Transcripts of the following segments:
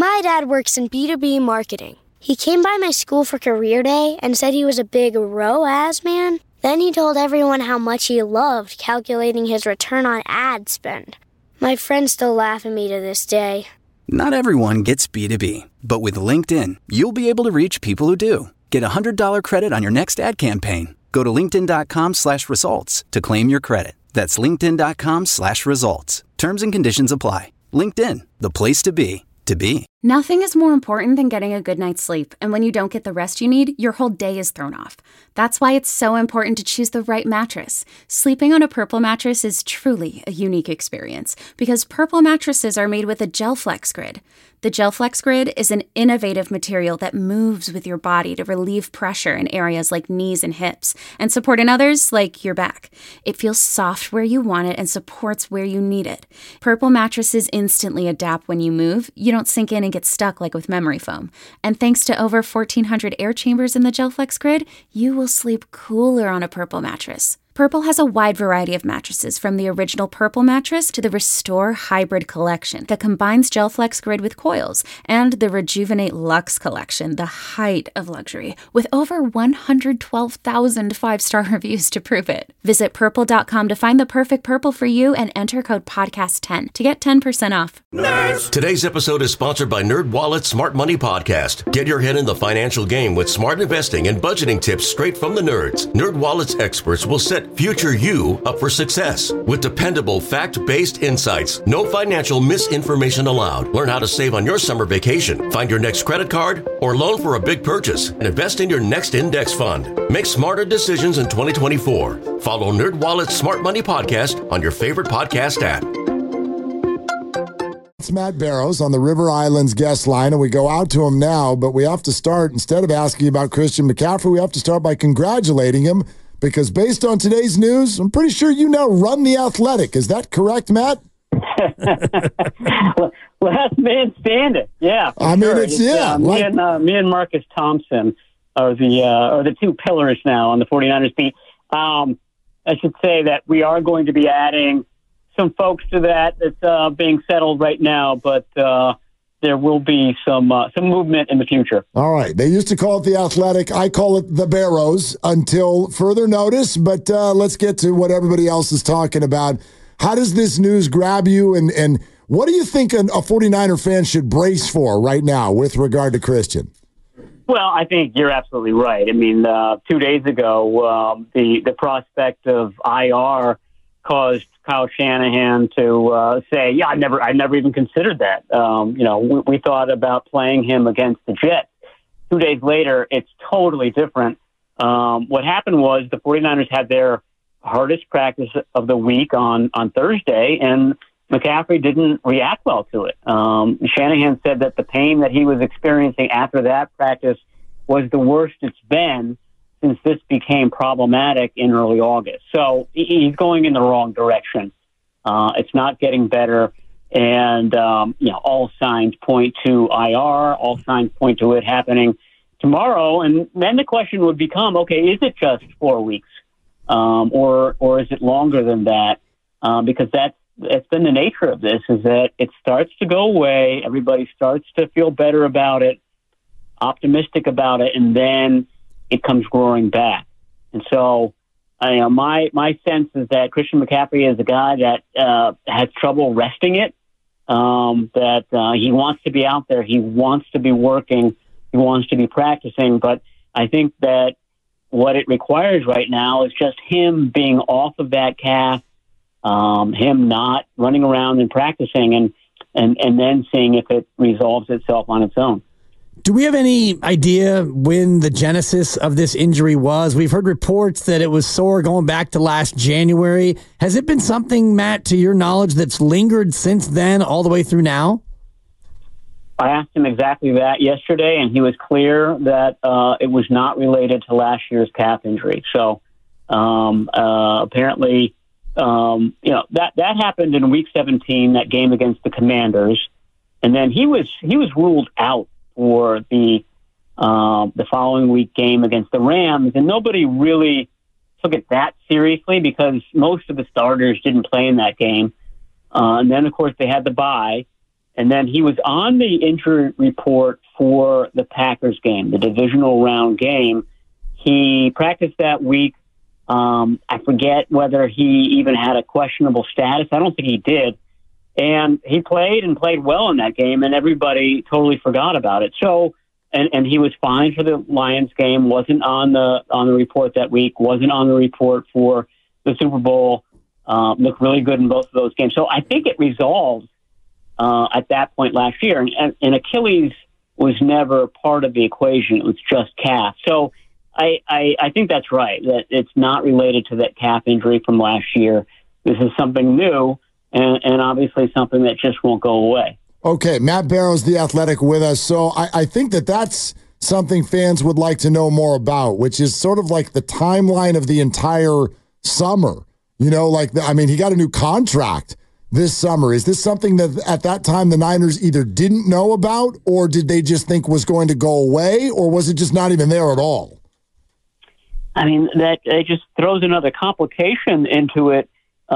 My dad works in B2B marketing. He came by my school for career day and said he was a big ROAS man. Then he told everyone how much he loved calculating his return on ad spend. My friends still laugh at me to this day. Not everyone gets B2B, but with LinkedIn, you'll be able to reach people who do. Get a $100 credit on your next ad campaign. Go to linkedin.com/results to claim your credit. That's linkedin.com/results. Terms and conditions apply. LinkedIn, the place to be, to be. Nothing is more important than getting a good night's sleep, and when you don't get the rest you need, your whole day is thrown off. That's why it's so important to choose the right mattress. Sleeping on a Purple mattress is truly a unique experience, because Purple mattresses are made with a GelFlex Grid. The GelFlex Grid is an innovative material that moves with your body to relieve pressure in areas like knees and hips, and support in others like your back. It feels soft where you want it and supports where you need it. Purple mattresses instantly adapt when you move. You don't sink in and get stuck like with memory foam. And thanks to over 1,400 air chambers in the GelFlex Grid, you will sleep cooler on a Purple mattress. Purple has a wide variety of mattresses, from the original Purple mattress to the Restore Hybrid collection that combines GelFlex Grid with coils, and the Rejuvenate Luxe collection, the height of luxury, with over 112,000 five-star reviews to prove it. Visit purple.com to find the perfect Purple for you and enter code podcast10 to get 10% off. Nerds! Today's episode is sponsored by NerdWallet's Smart Money Podcast. Get your head in the financial game with smart investing and budgeting tips straight from the nerds. NerdWallet's experts will set future you up for success with dependable, fact-based insights. No financial misinformation allowed. Learn how to save on your summer vacation, find your next credit card, or loan for a big purchase, and invest in your next index fund. Make smarter decisions in 2024. Follow NerdWallet's Smart Money Podcast on your favorite podcast app. It's Matt Barrows on the River Islands guest line, and we go out to him now, but we have to start, instead of asking about Christian McCaffrey, we have to start by congratulating him. Because based on today's news, I'm pretty sure you now run The Athletic. Is that correct, Matt? Last man standing. Yeah. I mean, it's me and Marcus Thompson are the two pillars now on the 49ers beat. I should say that we are going to be adding some folks to that. It's being settled right now, but there will be some movement in the future. All right. They used to call it The Athletic. I call it The Barrows until further notice, but let's get to what everybody else is talking about. How does this news grab you, and what do you think a 49er fan should brace for right now with regard to Christian? Well, I think you're absolutely right. I mean, 2 days ago, the prospect of IR caused Kyle Shanahan to say, "Yeah, I never even considered that." We thought about playing him against the Jets. 2 days later, it's totally different. What happened was the 49ers had their hardest practice of the week on Thursday, and McCaffrey didn't react well to it. Shanahan said that the pain that he was experiencing after that practice was the worst it's been since this became problematic in early August. So he's going in the wrong direction. It's not getting better. And, all signs point to IR. All signs point to it happening tomorrow. And then the question would become, okay, is it just 4 weeks? Or is it longer than that? Because that's been the nature of this, is that it starts to go away. Everybody starts to feel better about it, optimistic about it, and then it comes roaring back. And so, my sense is that Christian McCaffrey is a guy that has trouble resting it, that he wants to be out there, he wants to be working, he wants to be practicing, but I think that what it requires right now is just him being off of that calf, him not running around and practicing, and then seeing if it resolves itself on its own. Do we have any idea when the genesis of this injury was? We've heard reports that it was sore going back to last January. Has it been something, Matt, to your knowledge, that's lingered since then all the way through now? I asked him exactly that yesterday, and he was clear that it was not related to last year's calf injury. So apparently, that happened in Week 17, that game against the Commanders, and then he was ruled out for the following week game against the Rams, and nobody really took it that seriously because most of the starters didn't play in that game. And then, of course, they had the bye, And then he was on the injury report for the Packers game, the divisional round game. He practiced that week. I forget whether he even had a questionable status. I don't think he did. And he played well in that game, and everybody totally forgot about it. So, and he was fine for the Lions game, wasn't on the report that week, wasn't on the report for the Super Bowl, looked really good in both of those games. So I think it resolved at that point last year. And Achilles was never part of the equation. It was just calf. So I think that's right, that it's not related to that calf injury from last year. This is something new and obviously something that just won't go away. Okay, Matt Barrows, The Athletic, with us. So I think that's something fans would like to know more about, which is sort of like the timeline of the entire summer. You know, he got a new contract this summer. Is this something that at that time the Niners either didn't know about, or did they just think was going to go away, or was it just not even there at all? I mean, that it just throws another complication into it.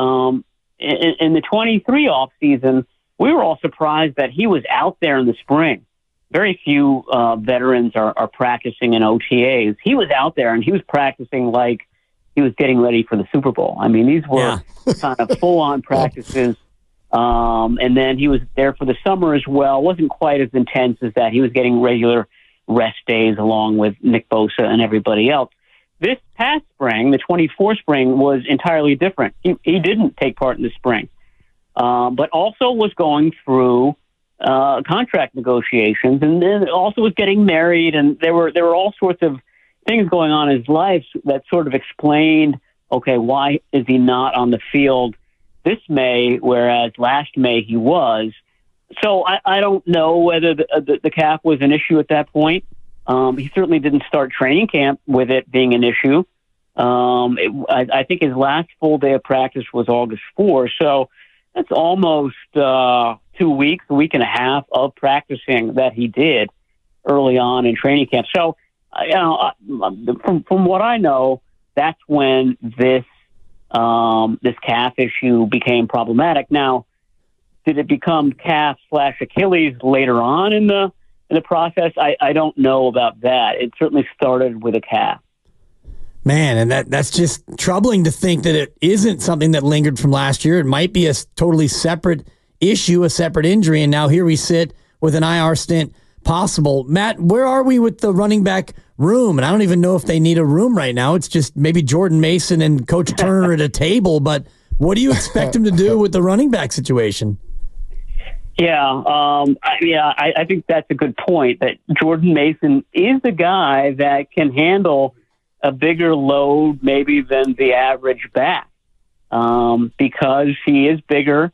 In the 23 offseason, we were all surprised that he was out there in the spring. Very few veterans are practicing in OTAs. He was out there, and he was practicing like he was getting ready for the Super Bowl. I mean, these were kind of full-on practices. And then he was there for the summer as well. Wasn't quite as intense as that. He was getting regular rest days along with Nick Bosa and everybody else. This past spring, the 24 spring, was entirely different. He didn't take part in the spring, but also was going through contract negotiations, and then also was getting married, and there were all sorts of things going on in his life that sort of explained, okay, why is he not on the field this May, whereas last May he was. So I don't know whether the calf was an issue at that point. He certainly didn't start training camp with it being an issue. I think his last full day of practice was August 4, so that's almost 2 weeks, a week and a half of practicing that he did early on in training camp. So, from what I know, that's when this calf issue became problematic. Now, did it become calf/Achilles later on in the process? I don't know about that. It certainly started with a calf. Man, and that's just troubling to think that it isn't something that lingered from last year. It might be a totally separate issue, a separate injury, and now here we sit with an IR stint possible. Matt, where are we with the running back room? And I don't even know if they need a room right now. It's just maybe Jordan Mason and Coach Turner at a table, but what do you expect him to do with the running back situation? I think that's a good point, that Jordan Mason is the guy that can handle a bigger load maybe than the average back because he is bigger.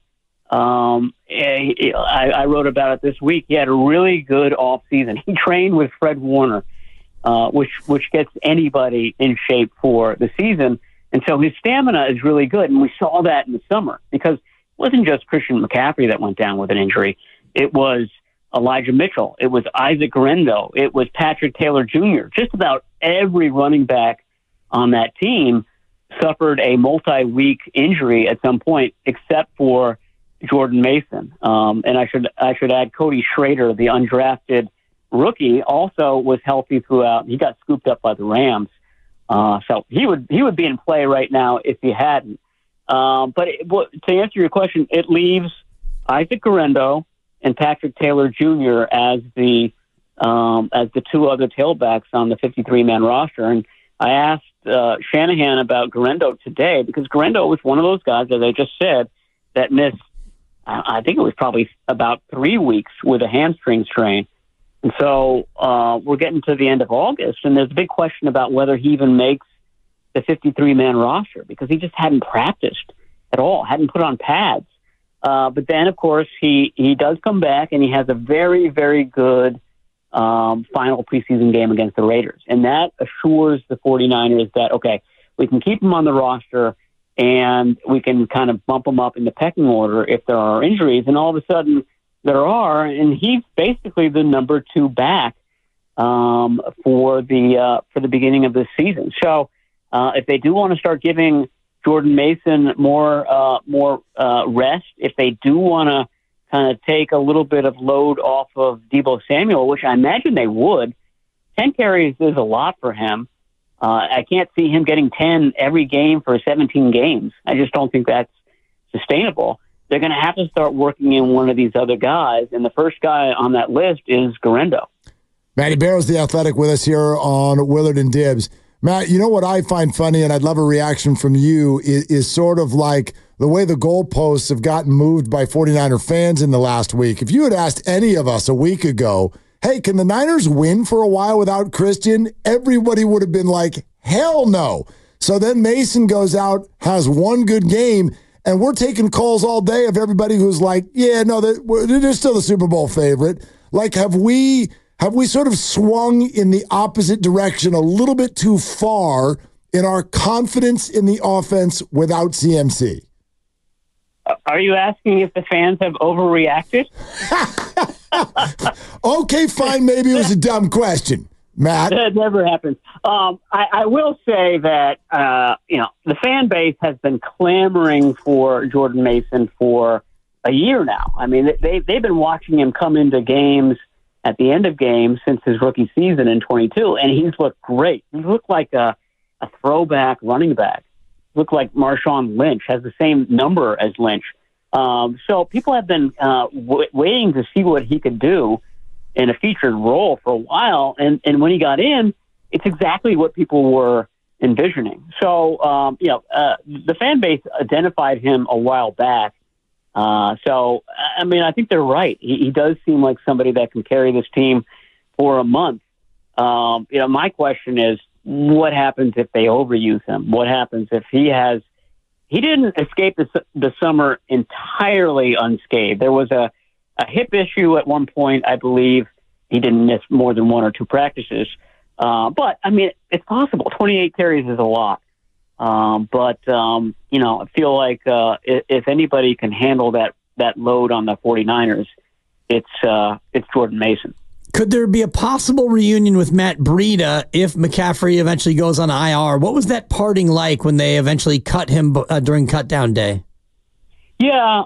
I wrote about it this week. He had a really good offseason. He trained with Fred Warner, which gets anybody in shape for the season. And so his stamina is really good. And we saw that in the summer because it wasn't just Christian McCaffrey that went down with an injury. It was Elijah Mitchell. It was Isaac Guerendo. It was Patrick Taylor Jr. Just about every running back on that team suffered a multi-week injury at some point, except for Jordan Mason. And I should add Cody Schrader, the undrafted rookie, also was healthy throughout. He got scooped up by the Rams. So he would be in play right now if he hadn't. But to answer your question, it leaves Isaac Guerendo and Patrick Taylor Jr. as the two other tailbacks on the 53-man roster. And I asked Shanahan about Guerendo today because Guerendo was one of those guys, as I just said, that missed, I think it was probably about 3 weeks with a hamstring strain. And so we're getting to the end of August, and there's a big question about whether he even makes the 53-man roster because he just hadn't practiced at all, hadn't put on pads. But then, of course, he does come back, and he has a very, very good final preseason game against the Raiders. And that assures the 49ers that, okay, we can keep him on the roster, and we can kind of bump him up in the pecking order if there are injuries. And all of a sudden, there are, and he's basically the number 2 back for the beginning of this season. So if they do want to start giving Jordan Mason more rest, if they do want to kind of take a little bit of load off of Deebo Samuel, which I imagine they would. 10 carries is a lot for him. I can't see him getting 10 every game for 17 games. I just don't think that's sustainable. They're going to have to start working in one of these other guys, and the first guy on that list is Guerendo. Matty Barrows, The Athletic, with us here on Willard and Dibs. Matt, you know what I find funny, and I'd love a reaction from you, is sort of like the way the goalposts have gotten moved by 49er fans in the last week. If you had asked any of us a week ago, hey, can the Niners win for a while without Christian? Everybody would have been like, hell no. So then Mason goes out, has one good game, and we're taking calls all day of everybody who's like, yeah, no, they're still the Super Bowl favorite. Like, have we sort of swung in the opposite direction a little bit too far in our confidence in the offense without CMC? Are you asking if the fans have overreacted? Okay, fine. Maybe it was a dumb question, Matt. That never happens. I will say that, the fan base has been clamoring for Jordan Mason for a year now. I mean, they've been watching him come into games at the end of games since his rookie season in 22, and he's looked great. He looked like a throwback running back. Looked like Marshawn Lynch, has the same number as Lynch. So people have been waiting to see what he could do in a featured role for a while. And when he got in, it's exactly what people were envisioning. So, the fan base identified him a while back. I think they're right. He does seem like somebody that can carry this team for a month. My question is, what happens if they overuse him? What happens if he didn't escape the summer entirely unscathed? There was a hip issue at one point, I believe. He didn't miss more than one or two practices. But, I mean, it's possible. 28 carries is a lot. I feel like if anybody can handle that load on the 49ers, it's Jordan Mason. Could there be a possible reunion with Matt Breida if McCaffrey eventually goes on IR? What was that parting like when they eventually cut him during cutdown day? Yeah.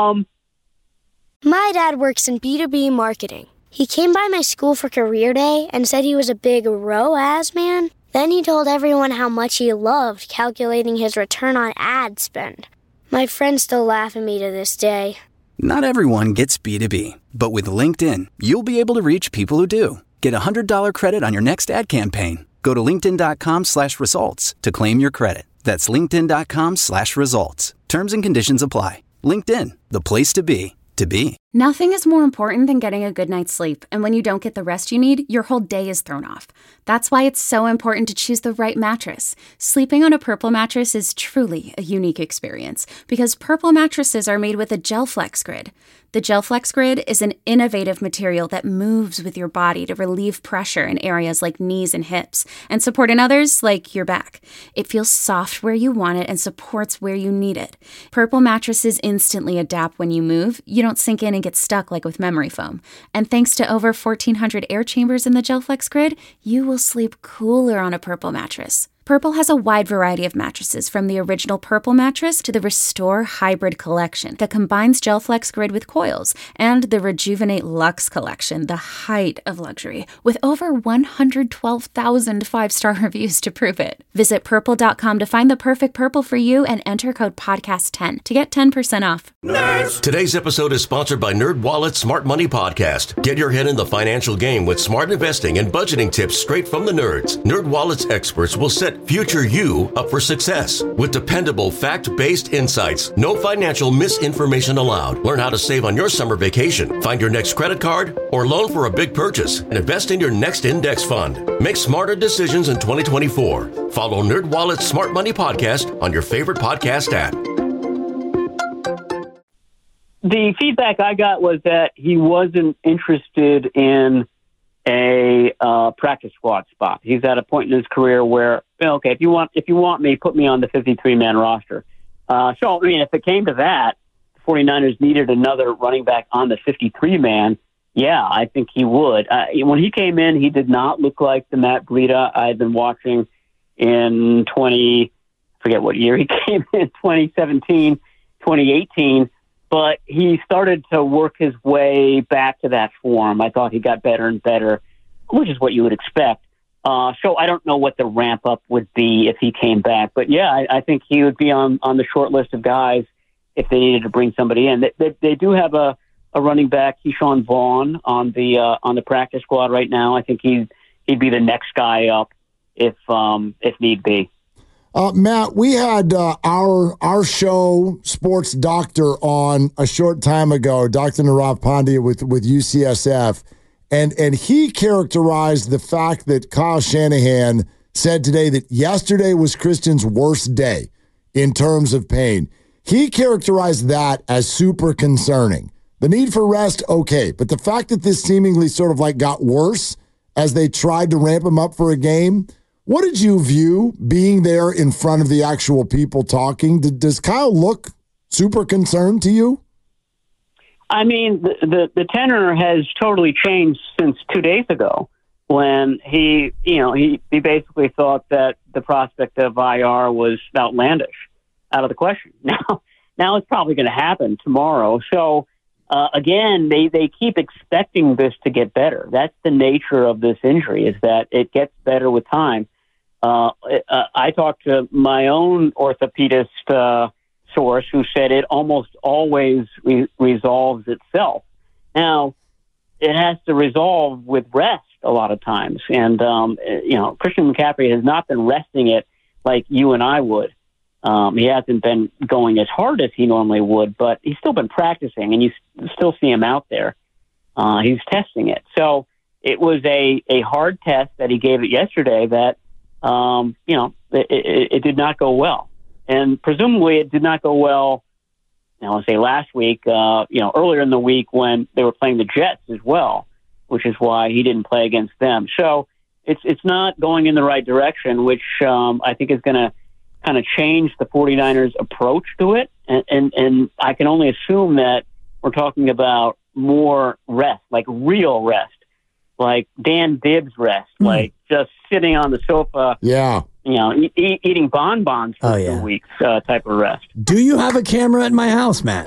My dad works in B2B marketing. He came by my school for career day and said he was a big ROAS man. Then he told everyone how much he loved calculating his return on ad spend. My friends still laugh at me to this day. Not everyone gets B2B, but with LinkedIn, you'll be able to reach people who do. Get a $100 credit on your next ad campaign. Go to linkedin.com/results to claim your credit. That's linkedin.com/results. Terms and conditions apply. LinkedIn, the place to be, to be. Nothing is more important than getting a good night's sleep, and when you don't get the rest you need, your whole day is thrown off. That's why it's so important to choose the right mattress. Sleeping on a Purple mattress is truly a unique experience because Purple mattresses are made with a GelFlex Grid. The GelFlex Grid is an innovative material that moves with your body to relieve pressure in areas like knees and hips and support in others like your back. It feels soft where you want it and supports where you need it. Purple mattresses instantly adapt when you move. You don't sink in and get stuck like with memory foam. And thanks to over 1,400 air chambers in the GelFlex Grid, you will sleep cooler on a Purple mattress. Purple has a wide variety of mattresses, from the original Purple mattress to the Restore Hybrid collection that combines GelFlex Grid with coils, and the Rejuvenate Luxe collection, the height of luxury, with over 112,000 five-star reviews to prove it. Visit purple.com to find the perfect Purple for you and enter code podcast10 to get 10% off. Nerds! Today's episode is sponsored by NerdWallet's Smart Money Podcast. Get your head in the financial game with smart investing and budgeting tips straight from the nerds. NerdWallet's experts will set future you up for success with dependable, fact-based insights. No financial misinformation allowed. Learn how to save on your summer vacation, find your next credit card, or loan for a big purchase, and invest in your next index fund. Make smarter decisions in 2024. Follow NerdWallet's Smart Money Podcast on your favorite podcast app. The feedback I got was that he wasn't interested in a practice squad spot. He's at a point in his career where, okay, if you want me, put me on the 53-man roster. If it came to that, the 49ers needed another running back on the 53-man. Yeah, I think he would. When he came in, he did not look like the Matt Breida I had been watching in forget what year he came in, 2017, 2018. but he started to work his way back to that form. I thought he got better and better, which is what you would expect. So I don't know what the ramp up would be if he came back. But yeah, I think he would be on the short list of guys if they needed to bring somebody in. They do have a running back, Keyshawn Vaughn, on the practice squad right now. I think he'd be the next guy up if need be. Matt, we had our show sports doctor on a short time ago, Dr. Nirav Pandya with UCSF, and he characterized the fact that Kyle Shanahan said today that yesterday was Christian's worst day in terms of pain. He characterized that as super concerning. The need for rest, okay, but the fact that this seemingly sort of like got worse as they tried to ramp him up for a game, what did you view being there in front of the actual people talking? Does Kyle look super concerned to you? I mean, the tenor has totally changed since 2 days ago when he basically thought that the prospect of IR was outlandish, out of the question. Now it's probably going to happen tomorrow. So, again, they keep expecting this to get better. That's the nature of this injury, is that it gets better with time. I talked to my own orthopedist source who said it almost always resolves itself. Now, it has to resolve with rest a lot of times. And, Christian McCaffrey has not been resting it like you and I would. He hasn't been going as hard as he normally would, but he's still been practicing, and you still see him out there. He's testing it. So it was a hard test that he gave it yesterday that, it did not go well. And presumably it did not go well, I'll say last week, earlier in the week when they were playing the Jets as well, which is why he didn't play against them. So it's not going in the right direction, which I think is going to kind of change the 49ers' approach to it. And I can only assume that we're talking about more rest, like real rest, like Dan Dibbs rest, like just sitting on the sofa. Yeah. Eating bonbons for 2 weeks type of rest. Do you have a camera at my house, Matt?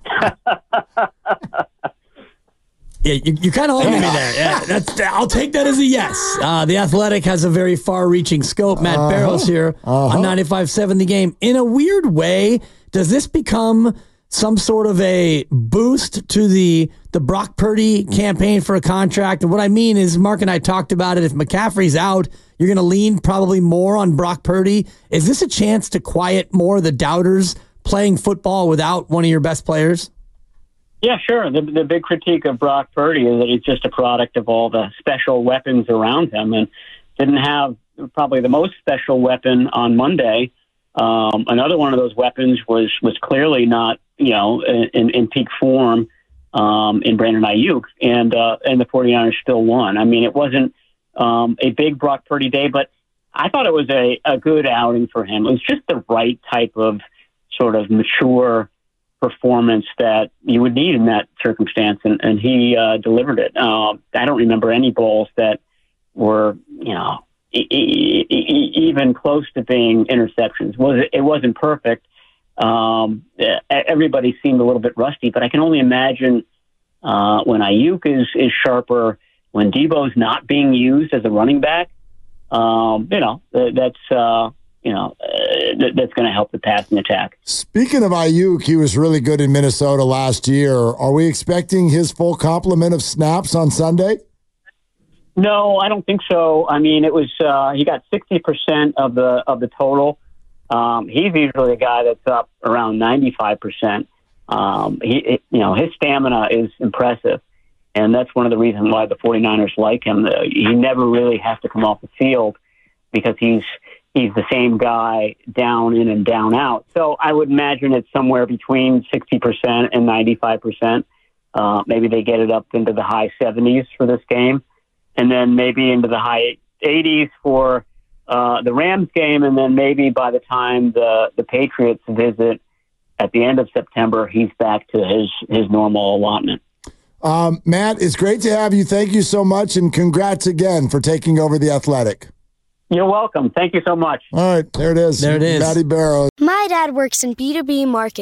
Yeah, you kind of holding me there. Yeah, I'll take that as a yes. The Athletic has a very far-reaching scope. Matt Barrows here on 95.7 The Game. In a weird way, does this become some sort of a boost to the Brock Purdy campaign for a contract? And what I mean is, Mark and I talked about it. If McCaffrey's out, you're going to lean probably more on Brock Purdy. Is this a chance to quiet more of the doubters playing football without one of your best players? Yeah, sure. The big critique of Brock Purdy is that he's just a product of all the special weapons around him, and didn't have probably the most special weapon on Monday. Another one of those weapons was clearly not, in peak form in Brandon Ayuk, and the 49ers still won. I mean, it wasn't a big Brock Purdy day, but I thought it was a good outing for him. It was just the right type of sort of mature performance that you would need in that circumstance, and he delivered it. I don't remember any bowls that were, even close to being interceptions. It wasn't perfect. Everybody seemed a little bit rusty, but I can only imagine when Ayuk is sharper, when Debo's not being used as a running back, that's going to help the passing attack. Speaking of Ayuk, he was really good in Minnesota last year. Are we expecting his full complement of snaps on Sunday? No, I don't think so. I mean, it was he got 60% of the total. He's usually a guy that's up around 95%. His stamina is impressive, and that's one of the reasons why the 49ers like him. He never really has to come off the field because he's the same guy down in and down out. So I would imagine it's somewhere between 60% and 95%. Maybe they get it up into the high 70s for this game, and then maybe into the high 80s for the Rams game, and then maybe by the time the Patriots visit at the end of September, he's back to his normal allotment. Matt, it's great to have you. Thank you so much, and congrats again for taking over The Athletic. You're welcome. Thank you so much. All right, there it is. There it is. Matty Barrows. My dad works in B2B marketing.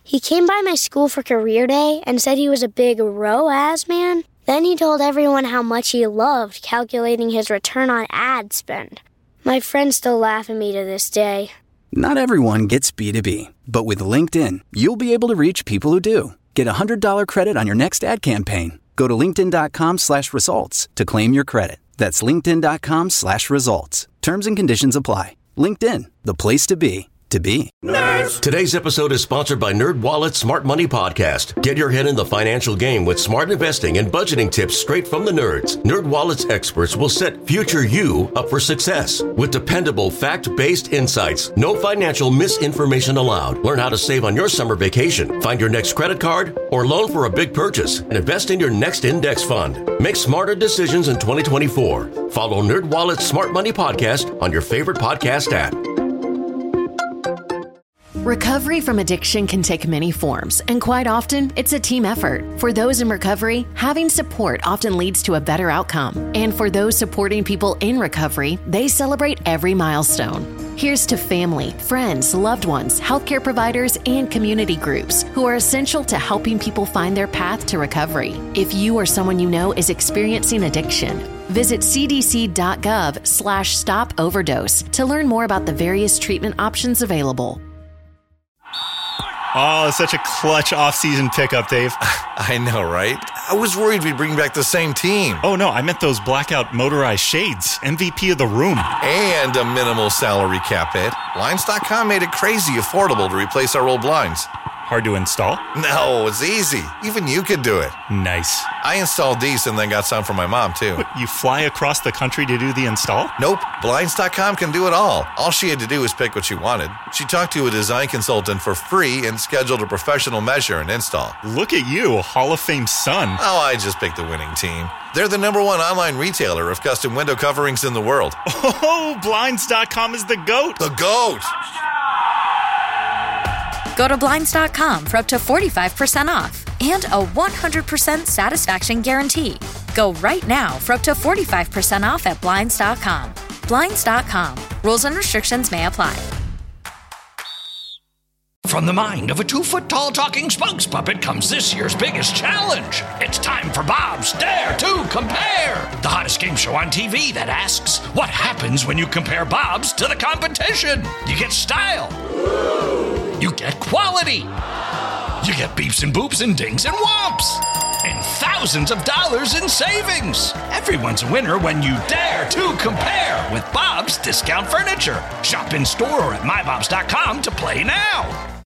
He came by my school for career day and said he was a big ROAS man. Then he told everyone how much he loved calculating his return on ad spend. My friends still laugh at me to this day. Not everyone gets B2B, but with LinkedIn, you'll be able to reach people who do. Get a $100 credit on your next ad campaign. Go to linkedin.com/results to claim your credit. That's linkedin.com/results. Terms and conditions apply. LinkedIn, the place to be. Nerds. Today's episode is sponsored by NerdWallet's Smart Money Podcast. Get your head in the financial game with smart investing and budgeting tips straight from the nerds. NerdWallet's experts will set future you up for success. With dependable, fact-based insights, no financial misinformation allowed. Learn how to save on your summer vacation, find your next credit card, or loan for a big purchase, and invest in your next index fund. Make smarter decisions in 2024. Follow NerdWallet's Smart Money Podcast on your favorite podcast app. Recovery from addiction can take many forms, and quite often, it's a team effort. For those in recovery, having support often leads to a better outcome. And for those supporting people in recovery, they celebrate every milestone. Here's to family, friends, loved ones, healthcare providers, and community groups who are essential to helping people find their path to recovery. If you or someone you know is experiencing addiction, visit cdc.gov/stop overdose to learn more about the various treatment options available. Oh, such a clutch off-season pickup, Dave. I know, right? I was worried we'd bring back the same team. Oh, no, I meant those blackout motorized shades. MVP of the room. And a minimal salary cap hit. Blinds.com made it crazy affordable to replace our old blinds. Hard to install? No, it's easy. Even you could do it. Nice. I installed these and then got some for my mom, too. What, you fly across the country to do the install? Nope. Blinds.com can do it all. All she had to do was pick what she wanted. She talked to a design consultant for free and scheduled a professional measure and install. Look at you, Hall of Fame son. Oh, I just picked the winning team. They're the #1 online retailer of custom window coverings in the world. Oh, Blinds.com is the GOAT. The GOAT! Go to Blinds.com for up to 45% off and a 100% satisfaction guarantee. Go right now for up to 45% off at Blinds.com. Blinds.com. Rules and restrictions may apply. From the mind of a 2-foot-tall talking spokes puppet comes this year's biggest challenge. It's time for Bob's Dare to Compare, the hottest game show on TV that asks, what happens when you compare Bob's to the competition? You get style. You get quality. You get beeps and boops and dings and whomps. And thousands of dollars in savings. Everyone's a winner when you dare to compare with Bob's Discount Furniture. Shop in store or at mybobs.com to play now.